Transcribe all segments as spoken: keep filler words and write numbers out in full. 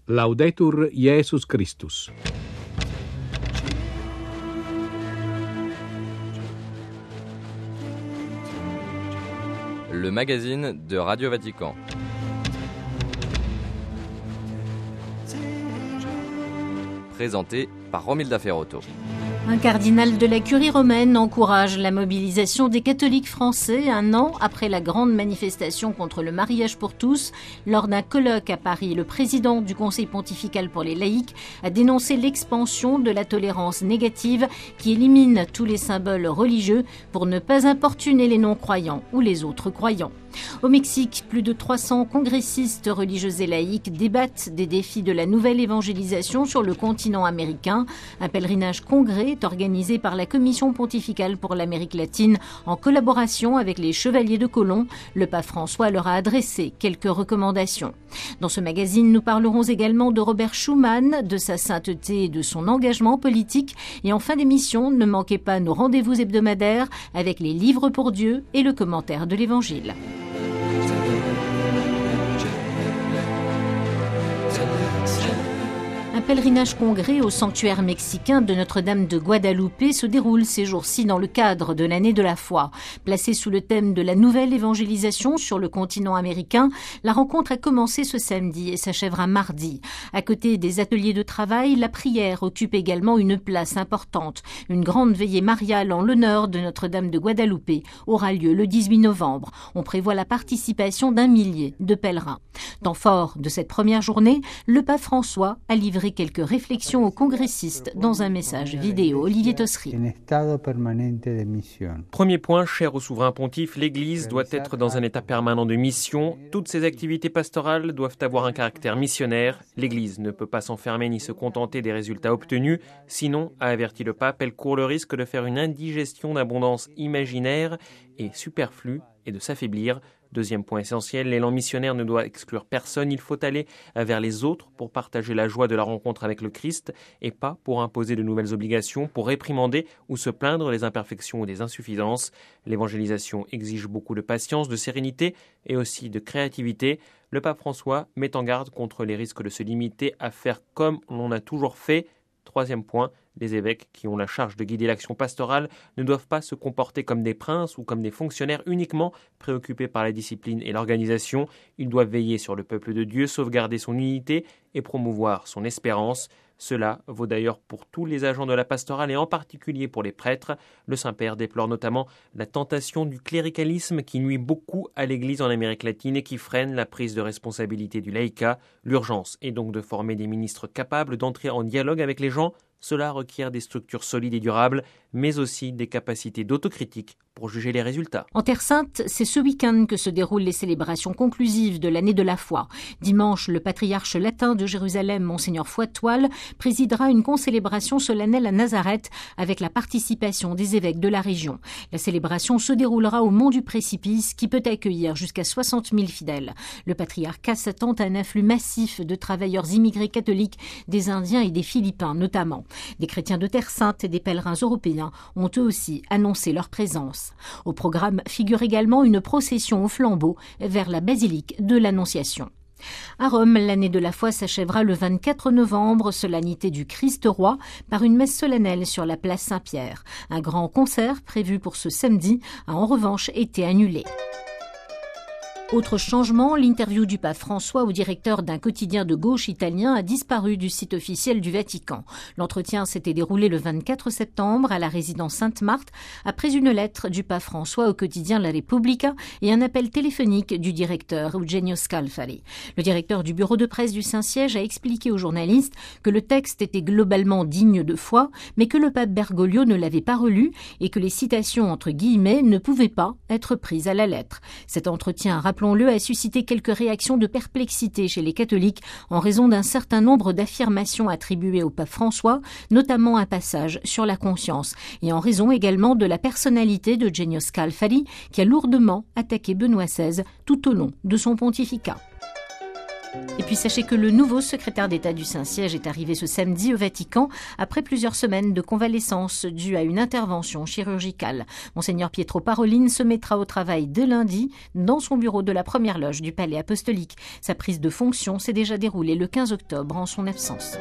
Laudetur Jesus Christus. Le magazine de Radio Vatican. Présenté par Romilda Ferrotto. Un cardinal de la Curie romaine encourage la mobilisation des catholiques français un an après la grande manifestation contre le mariage pour tous. Lors d'un colloque à Paris, le président du Conseil pontifical pour les laïcs a dénoncé l'expansion de la tolérance négative qui élimine tous les symboles religieux pour ne pas importuner les non-croyants ou les autres croyants. Au Mexique, plus de trois cents congressistes religieux et laïcs débattent des défis de la nouvelle évangélisation sur le continent américain. Un pèlerinage congrès est organisé par la Commission pontificale pour l'Amérique latine en collaboration avec les Chevaliers de Colón. Le pape François leur a adressé quelques recommandations. Dans ce magazine, nous parlerons également de Robert Schuman, de sa sainteté et de son engagement politique. Et en fin d'émission, ne manquez pas nos rendez-vous hebdomadaires avec les livres pour Dieu et le commentaire de l'Évangile. Un pèlerinage congrès au sanctuaire mexicain de Notre-Dame de Guadalupe se déroule ces jours-ci dans le cadre de l'année de la foi. Placée sous le thème de la nouvelle évangélisation sur le continent américain, la rencontre a commencé ce samedi et s'achèvera mardi. À côté des ateliers de travail, la prière occupe également une place importante. Une grande veillée mariale en l'honneur de Notre-Dame de Guadalupe aura lieu le dix-huit novembre. On prévoit la participation d'un millier de pèlerins. Temps fort de cette première journée, le pape François a livré quelques réflexions aux congressistes dans un message vidéo. Olivier Tossery. Premier point, cher au souverain pontife, l'Église doit être dans un état permanent de mission. Toutes ses activités pastorales doivent avoir un caractère missionnaire. L'Église ne peut pas s'enfermer ni se contenter des résultats obtenus. Sinon, a averti le pape, elle court le risque de faire une indigestion d'abondance imaginaire et superflue et de s'affaiblir. Deuxième point essentiel, l'élan missionnaire ne doit exclure personne. Il faut aller vers les autres pour partager la joie de la rencontre avec le Christ et pas pour imposer de nouvelles obligations, pour réprimander ou se plaindre des imperfections ou des insuffisances. L'évangélisation exige beaucoup de patience, de sérénité et aussi de créativité. Le pape François met en garde contre les risques de se limiter à faire comme l'on a toujours fait. Troisième point, les évêques qui ont la charge de guider l'action pastorale ne doivent pas se comporter comme des princes ou comme des fonctionnaires uniquement préoccupés par la discipline et l'organisation. Ils doivent veiller sur le peuple de Dieu, sauvegarder son unité et promouvoir son espérance. Cela vaut d'ailleurs pour tous les agents de la pastorale et en particulier pour les prêtres. Le Saint-Père déplore notamment la tentation du cléricalisme qui nuit beaucoup à l'Église en Amérique latine et qui freine la prise de responsabilité du laïcat. L'urgence est donc de former des ministres capables d'entrer en dialogue avec les gens. Cela requiert des structures solides et durables, mais aussi des capacités d'autocritique pour juger les résultats. En Terre Sainte, c'est ce week-end que se déroulent les célébrations conclusives de l'année de la foi. Dimanche, le patriarche latin de Jérusalem, Monseigneur Foix-de-Toile, présidera une concélébration solennelle à Nazareth avec la participation des évêques de la région. La célébration se déroulera au Mont du Précipice qui peut accueillir jusqu'à soixante mille fidèles. Le patriarcat s'attend à un afflux massif de travailleurs immigrés catholiques, des Indiens et des Philippins notamment. Des chrétiens de Terre Sainte et des pèlerins européens ont eux aussi annoncé leur présence. Au programme figure également une procession au flambeau vers la basilique de l'Annonciation. À Rome, l'année de la foi s'achèvera le vingt-quatre novembre, solennité du Christ roi, par une messe solennelle sur la place Saint-Pierre. Un grand concert prévu pour ce samedi a en revanche été annulé. Autre changement, l'interview du pape François au directeur d'un quotidien de gauche italien a disparu du site officiel du Vatican. L'entretien s'était déroulé le vingt-quatre septembre à la résidence Sainte-Marthe après une lettre du pape François au quotidien La Repubblica et un appel téléphonique du directeur Eugenio Scalfari. Le directeur du bureau de presse du Saint-Siège a expliqué aux journalistes que le texte était globalement digne de foi, mais que le pape Bergoglio ne l'avait pas relu et que les citations entre guillemets ne pouvaient pas être prises à la lettre. Cet entretien, rappelons-le, a suscité quelques réactions de perplexité chez les catholiques en raison d'un certain nombre d'affirmations attribuées au pape François, notamment un passage sur la conscience, et en raison également de la personnalité de Eugenio Scalfari qui a lourdement attaqué Benoît seize tout au long de son pontificat. Et puis sachez que le nouveau secrétaire d'État du Saint-Siège est arrivé ce samedi au Vatican après plusieurs semaines de convalescence due à une intervention chirurgicale. Monseigneur Pietro Parolin se mettra au travail dès lundi dans son bureau de la première loge du Palais apostolique. Sa prise de fonction s'est déjà déroulée le quinze octobre en son absence.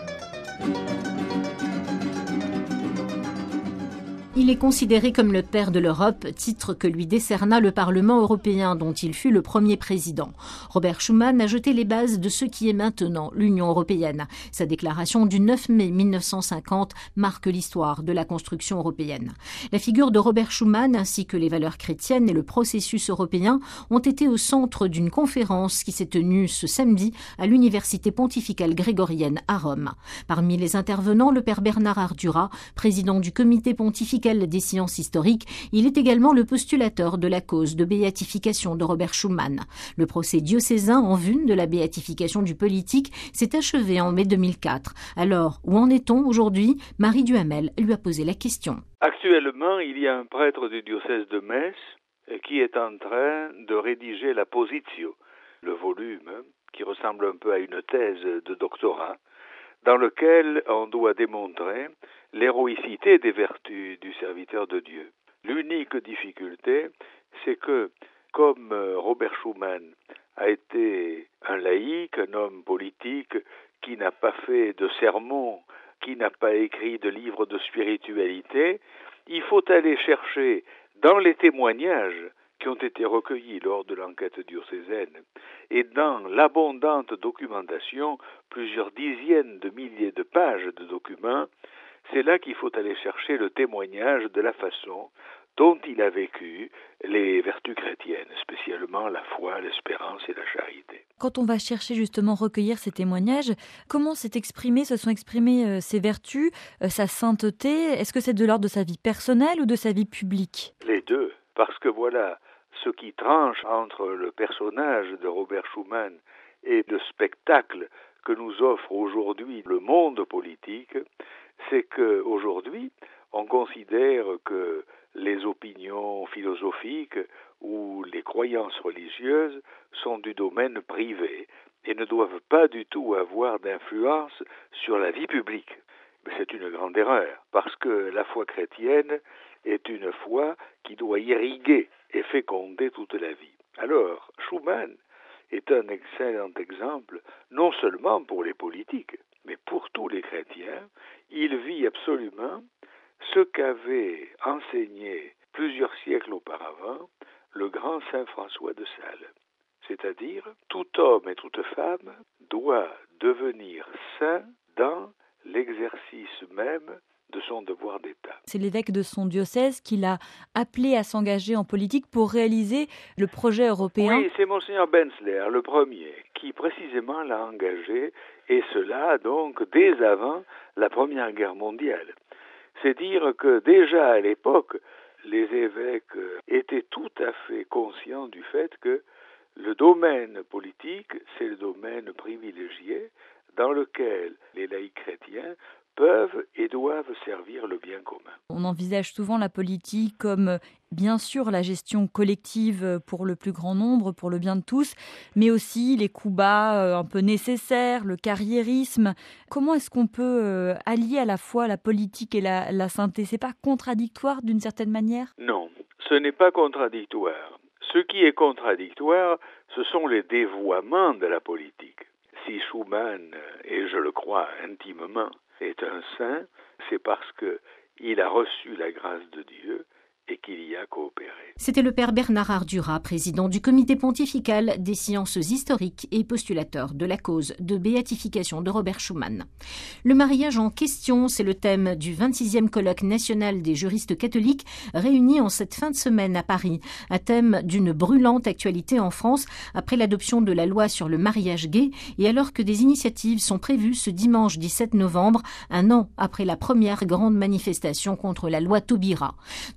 Il est considéré comme le père de l'Europe, titre que lui décerna le Parlement européen dont il fut le premier président. Robert Schuman a jeté les bases de ce qui est maintenant l'Union européenne. Sa déclaration du neuf mai mille neuf cent cinquante marque l'histoire de la construction européenne. La figure de Robert Schuman ainsi que les valeurs chrétiennes et le processus européen ont été au centre d'une conférence qui s'est tenue ce samedi à l'Université pontificale grégorienne à Rome. Parmi les intervenants, le père Bernard Ardura, président du comité pontifical des sciences historiques, il est également le postulateur de la cause de béatification de Robert Schuman. Le procès diocésain en vue de la béatification du politique s'est achevé en mai deux mille quatre. Alors, où en est-on aujourd'hui ? Marie Duhamel lui a posé la question. Actuellement, il y a un prêtre du diocèse de Metz qui est en train de rédiger la Positio, le volume qui ressemble un peu à une thèse de doctorat, dans lequel on doit démontrer l'héroïcité des vertus du serviteur de Dieu. L'unique difficulté, c'est que, comme Robert Schuman a été un laïc, un homme politique qui n'a pas fait de sermon, qui n'a pas écrit de livre de spiritualité, il faut aller chercher dans les témoignages qui ont été recueillis lors de l'enquête diocésaine et dans l'abondante documentation, plusieurs dizaines de milliers de pages de documents, c'est là qu'il faut aller chercher le témoignage de la façon dont il a vécu les vertus chrétiennes, spécialement la foi, l'espérance et la charité. Quand on va chercher justement recueillir ces témoignages, comment s'est exprimé, se sont exprimées euh, ces vertus, euh, sa sainteté ? Est-ce que c'est de l'ordre de sa vie personnelle ou de sa vie publique ? Les deux, parce que voilà, ce qui tranche entre le personnage de Robert Schuman et le spectacle que nous offre aujourd'hui le monde politique, c'est qu'aujourd'hui, on considère que les opinions philosophiques ou les croyances religieuses sont du domaine privé et ne doivent pas du tout avoir d'influence sur la vie publique. Mais c'est une grande erreur, parce que la foi chrétienne est une foi qui doit irriguer et féconder toute la vie. Alors, Schuman est un excellent exemple, non seulement pour les politiques, mais pour tous les chrétiens. Il vit absolument ce qu'avait enseigné plusieurs siècles auparavant le grand saint François de Sales. C'est-à-dire, tout homme et toute femme doit devenir saint dans l'exercice même de son devoir d'État. C'est l'évêque de son diocèse qui l'a appelé à s'engager en politique pour réaliser le projet européen. Oui, c'est Monseigneur Benzler, le premier, qui précisément l'a engagé, et cela donc dès avant la Première Guerre mondiale. C'est dire que déjà à l'époque, les évêques étaient tout à fait conscients du fait que le domaine politique, c'est le domaine privilégié dans lequel les laïcs chrétiens peuvent et doivent servir le bien commun. On envisage souvent la politique comme, bien sûr, la gestion collective pour le plus grand nombre, pour le bien de tous, mais aussi les coups bas un peu nécessaires, le carriérisme. Comment est-ce qu'on peut allier à la fois la politique et la, la sainteté ? C'est pas contradictoire d'une certaine manière ? Non, ce n'est pas contradictoire. Ce qui est contradictoire, ce sont les dévoiements de la politique. Si Schuman, et je le crois intimement, est un saint, c'est parce qu'il a reçu la grâce de Dieu et qu'il y a coopéré. C'était le père Bernard Ardura, président du comité pontifical des sciences historiques et postulateur de la cause de béatification de Robert Schuman. Le mariage en question, c'est le thème du vingt-sixième colloque national des juristes catholiques réunis en cette fin de semaine à Paris, un thème d'une brûlante actualité en France après l'adoption de la loi sur le mariage gay et alors que des initiatives sont prévues ce dimanche dix-sept novembre, un an après la première grande manifestation contre la loi Taubira. Devant les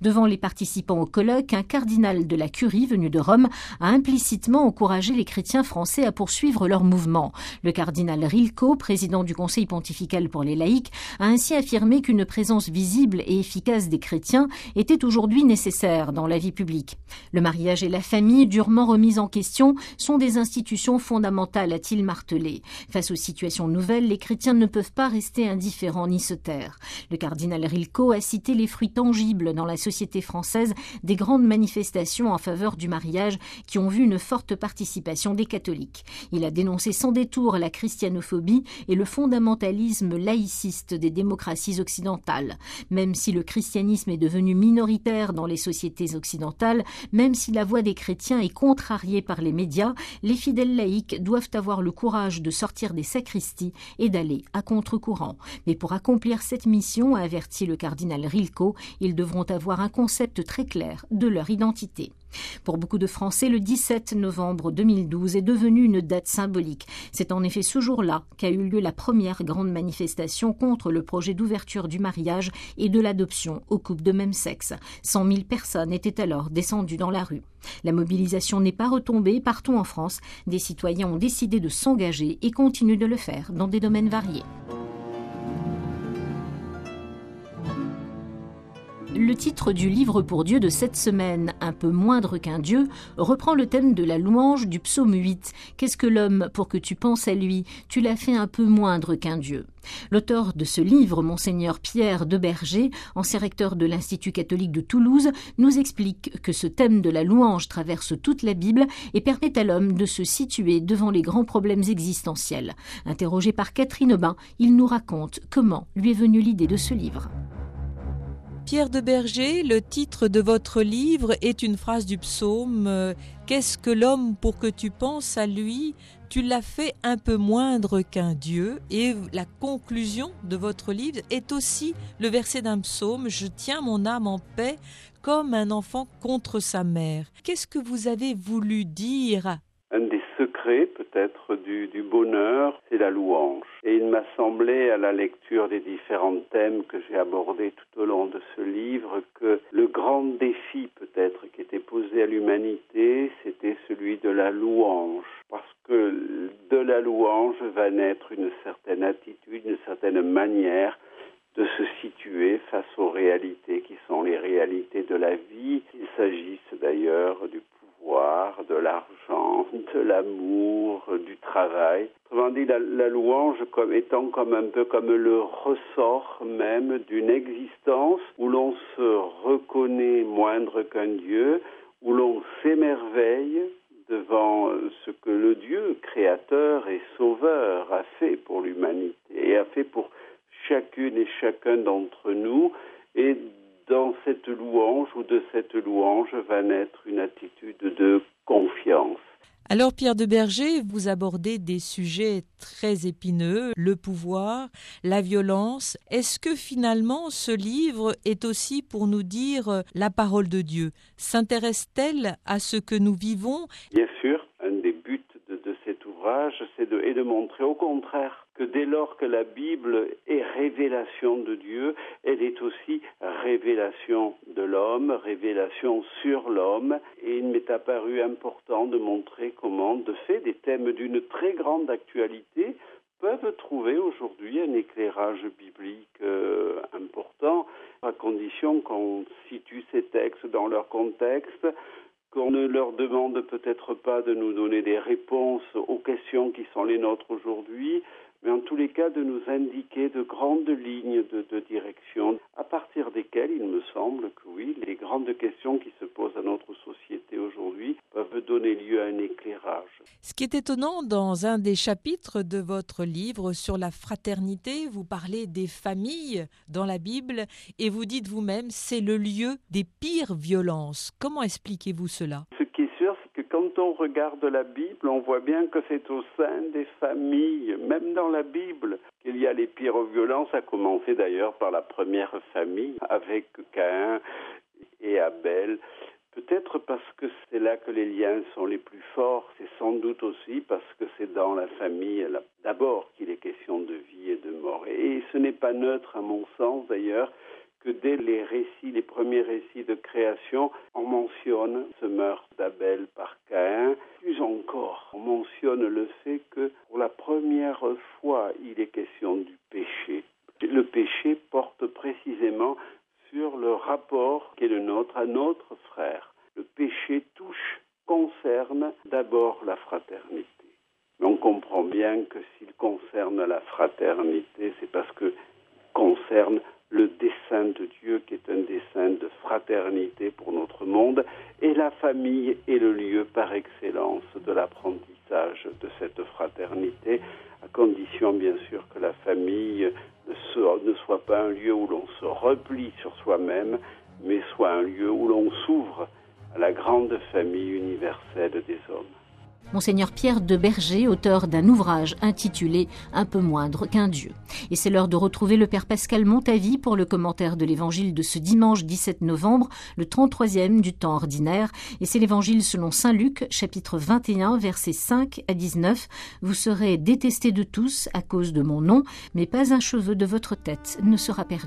participant au colloque, un cardinal de la Curie venu de Rome a implicitement encouragé les chrétiens français à poursuivre leur mouvement. Le cardinal Rilko, président du Conseil pontifical pour les laïcs, a ainsi affirmé qu'une présence visible et efficace des chrétiens était aujourd'hui nécessaire dans la vie publique. Le mariage et la famille, durement remis en question, sont des institutions fondamentales, a-t-il martelé. Face aux situations nouvelles, les chrétiens ne peuvent pas rester indifférents ni se taire. Le cardinal Rilko a cité les fruits tangibles dans la société française des grandes manifestations en faveur du mariage qui ont vu une forte participation des catholiques. Il a dénoncé sans détour la christianophobie et le fondamentalisme laïciste des démocraties occidentales. Même si le christianisme est devenu minoritaire dans les sociétés occidentales, même si la voix des chrétiens est contrariée par les médias, les fidèles laïcs doivent avoir le courage de sortir des sacristies et d'aller à contre-courant. Mais pour accomplir cette mission, a averti le cardinal Rilko, ils devront avoir un concept très clair de leur identité. Pour beaucoup de Français, le dix-sept novembre deux mille douze est devenu une date symbolique. C'est en effet ce jour-là qu'a eu lieu la première grande manifestation contre le projet d'ouverture du mariage et de l'adoption aux couples de même sexe. cent mille personnes étaient alors descendues dans la rue. La mobilisation n'est pas retombée. Partout en France, des citoyens ont décidé de s'engager et continuent de le faire dans des domaines variés. Le titre du livre pour Dieu de cette semaine, Un peu moindre qu'un Dieu, reprend le thème de la louange du psaume huit. Qu'est-ce que l'homme pour que tu penses à lui? Tu l'as fait un peu moindre qu'un Dieu. L'auteur de ce livre, Monseigneur Pierre Deberger, ancien recteur de l'Institut catholique de Toulouse, nous explique que ce thème de la louange traverse toute la Bible et permet à l'homme de se situer devant les grands problèmes existentiels. Interrogé par Catherine Aubin, il nous raconte comment lui est venue l'idée de ce livre. Pierre Deberger, le titre de votre livre est une phrase du psaume euh, « Qu'est-ce que l'homme pour que tu penses à lui ? Tu l'as fait un peu moindre qu'un Dieu » et la conclusion de votre livre est aussi le verset d'un psaume « Je tiens mon âme en paix comme un enfant contre sa mère ». Qu'est-ce que vous avez voulu dire ? Un des secrets peut-être du, du bonheur, c'est la louange. Et il m'a semblé à la lecture des différents thèmes que j'ai abordés tout au long de ce livre que le grand défi peut-être qui était posé à l'humanité, c'était celui de la louange. Parce que de la louange va naître une certaine attitude, une certaine manière de se situer face aux réalités qui sont les réalités de la vie. Il s'agisse d'ailleurs du pouvoir, de l'argent, de l'amour, du travail. Autrement dit, la, la louange comme étant comme un peu comme le ressort même d'une existence où l'on se reconnaît moindre qu'un Dieu, où l'on s'émerveille devant ce que le Dieu créateur et sauveur a fait pour l'humanité et a fait pour chacune et chacun d'entre nous. Et dans cette louange ou de cette louange va naître une attitude de confiance. Alors Pierre Deberger, vous abordez des sujets très épineux, le pouvoir, la violence. Est-ce que finalement ce livre est aussi pour nous dire la parole de Dieu? S'intéresse-t-elle à ce que nous vivons? Bien sûr, un des buts de, de cet ouvrage, c'est de, et de montrer au contraire que dès lors que la Bible est révélation de Dieu, elle est aussi révélation de l'homme, révélation sur l'homme. Et il m'est apparu important de montrer comment, de fait, des thèmes d'une très grande actualité peuvent trouver aujourd'hui un éclairage biblique euh, important, à condition qu'on situe ces textes dans leur contexte, qu'on ne leur demande peut-être pas de nous donner des réponses aux questions qui sont les nôtres aujourd'hui, mais en tous les cas de nous indiquer de grandes lignes de, de direction, à partir desquelles il me semble que oui, les grandes questions qui se posent à notre société aujourd'hui peuvent donner lieu à un éclairage. Ce qui est étonnant, dans un des chapitres de votre livre sur la fraternité, vous parlez des familles dans la Bible et vous dites vous-même c'est le lieu des pires violences. Comment expliquez-vous cela ? Ce qui est sûr, c'est que quand on regarde la Bible, on voit bien que c'est au sein des familles, même dans la Bible, qu'il y a les pires violences, à commencer d'ailleurs par la première famille, avec Caïn et Abel. Peut-être parce que c'est là que les liens sont les plus forts, c'est sans doute aussi parce que c'est dans la famille d'abord qu'il est question de vie et de mort. Et ce n'est pas neutre, à mon sens d'ailleurs, que dès les récits, les premiers récits de création, on mentionne ce meurtre d'Abel par Caïn. Plus encore, on mentionne le fait que pour la première fois, il est question du péché. Le péché porte précisément sur le rapport qui est le nôtre à notre frère. Le péché touche, concerne d'abord la fraternité. Mais on comprend bien que s'il concerne la fraternité, c'est parce qu'il concerne le dessein de Dieu qui est un dessein de fraternité pour notre monde, et la famille est le lieu par excellence de l'apprentissage de cette fraternité, à condition bien sûr que la famille ne, se, ne soit pas un lieu où l'on se replie sur soi-même, mais soit un lieu où l'on s'ouvre à la grande famille universelle des hommes. Monseigneur Pierre de Berger, auteur d'un ouvrage intitulé « Un peu moindre qu'un Dieu ». Et c'est l'heure de retrouver le Père Pascal Montavy pour le commentaire de l'Évangile de ce dimanche dix-sept novembre, le trente-troisième du temps ordinaire. Et c'est l'Évangile selon saint Luc, chapitre vingt et un, versets cinq à dix-neuf. « Vous serez détestés de tous à cause de mon nom, mais pas un cheveu de votre tête ne sera perdu. »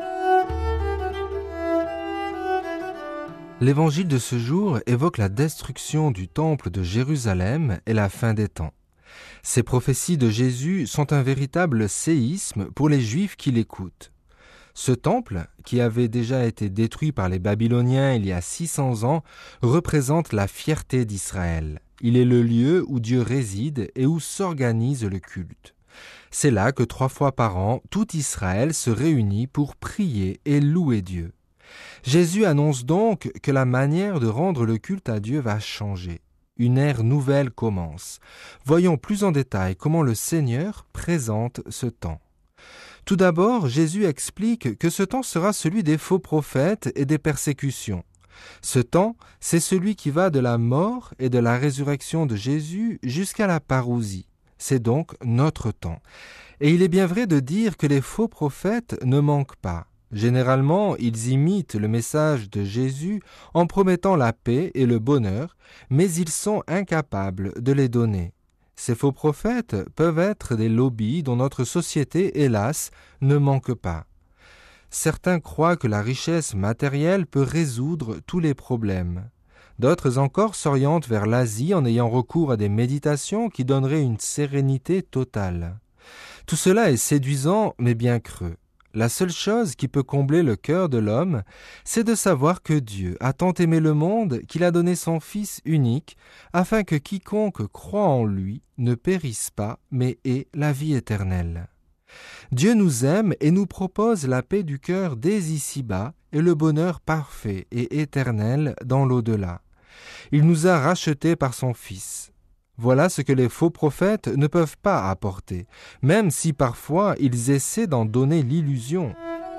L'évangile de ce jour évoque la destruction du temple de Jérusalem et la fin des temps. Ces prophéties de Jésus sont un véritable séisme pour les Juifs qui l'écoutent. Ce temple, qui avait déjà été détruit par les Babyloniens il y a six cents ans, représente la fierté d'Israël. Il est le lieu où Dieu réside et où s'organise le culte. C'est là que trois fois par an, tout Israël se réunit pour prier et louer Dieu. Jésus annonce donc que la manière de rendre le culte à Dieu va changer. Une ère nouvelle commence. Voyons plus en détail comment le Seigneur présente ce temps. Tout d'abord, Jésus explique que ce temps sera celui des faux prophètes et des persécutions. Ce temps, c'est celui qui va de la mort et de la résurrection de Jésus jusqu'à la parousie. C'est donc notre temps. Et il est bien vrai de dire que les faux prophètes ne manquent pas. Généralement, ils imitent le message de Jésus en promettant la paix et le bonheur, mais ils sont incapables de les donner. Ces faux prophètes peuvent être des lobbies dont notre société, hélas, ne manque pas. Certains croient que la richesse matérielle peut résoudre tous les problèmes. D'autres encore s'orientent vers l'Asie en ayant recours à des méditations qui donneraient une sérénité totale. Tout cela est séduisant, mais bien creux. La seule chose qui peut combler le cœur de l'homme, c'est de savoir que Dieu a tant aimé le monde qu'il a donné son Fils unique, afin que quiconque croit en lui ne périsse pas, mais ait la vie éternelle. Dieu nous aime et nous propose la paix du cœur dès ici-bas et le bonheur parfait et éternel dans l'au-delà. Il nous a rachetés par son Fils. Voilà ce que les faux prophètes ne peuvent pas apporter, même si parfois ils essaient d'en donner l'illusion.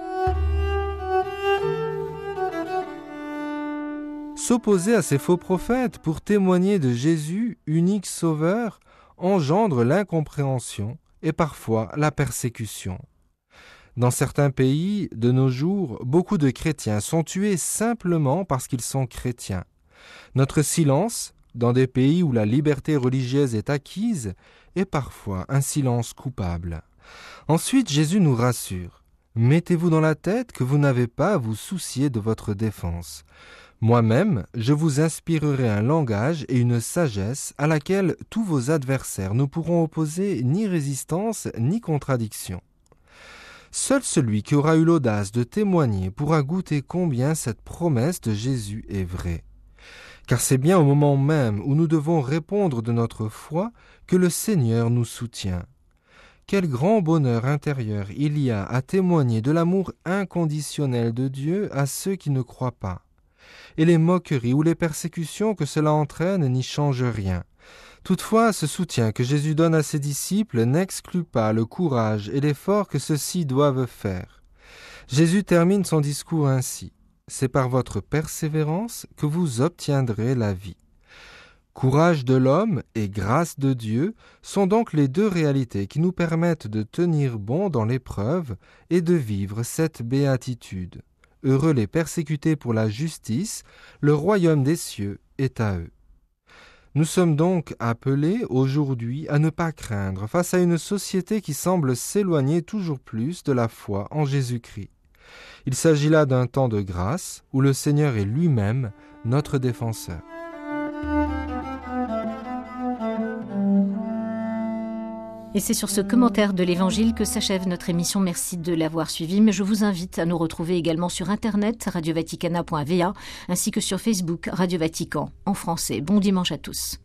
S'opposer à ces faux prophètes pour témoigner de Jésus, unique sauveur, engendre l'incompréhension et parfois la persécution. Dans certains pays, de nos jours, beaucoup de chrétiens sont tués simplement parce qu'ils sont chrétiens. Notre silence, dans des pays où la liberté religieuse est acquise, est parfois un silence coupable. Ensuite, Jésus nous rassure. Mettez-vous dans la tête que vous n'avez pas à vous soucier de votre défense. Moi-même, je vous inspirerai un langage et une sagesse à laquelle tous vos adversaires ne pourront opposer ni résistance ni contradiction. Seul celui qui aura eu l'audace de témoigner pourra goûter combien cette promesse de Jésus est vraie. Car c'est bien au moment même où nous devons répondre de notre foi que le Seigneur nous soutient. Quel grand bonheur intérieur il y a à témoigner de l'amour inconditionnel de Dieu à ceux qui ne croient pas. Et les moqueries ou les persécutions que cela entraîne n'y changent rien. Toutefois, ce soutien que Jésus donne à ses disciples n'exclut pas le courage et l'effort que ceux-ci doivent faire. Jésus termine son discours ainsi. C'est par votre persévérance que vous obtiendrez la vie. Courage de l'homme et grâce de Dieu sont donc les deux réalités qui nous permettent de tenir bon dans l'épreuve et de vivre cette béatitude. Heureux les persécutés pour la justice, le royaume des cieux est à eux. Nous sommes donc appelés aujourd'hui à ne pas craindre face à une société qui semble s'éloigner toujours plus de la foi en Jésus-Christ. Il s'agit là d'un temps de grâce où le Seigneur est lui-même notre défenseur. Et c'est sur ce commentaire de l'Évangile que s'achève notre émission. Merci de l'avoir suivi, mais je vous invite à nous retrouver également sur internet radio vaticana point v a ainsi que sur Facebook Radio Vatican en français. Bon dimanche à tous.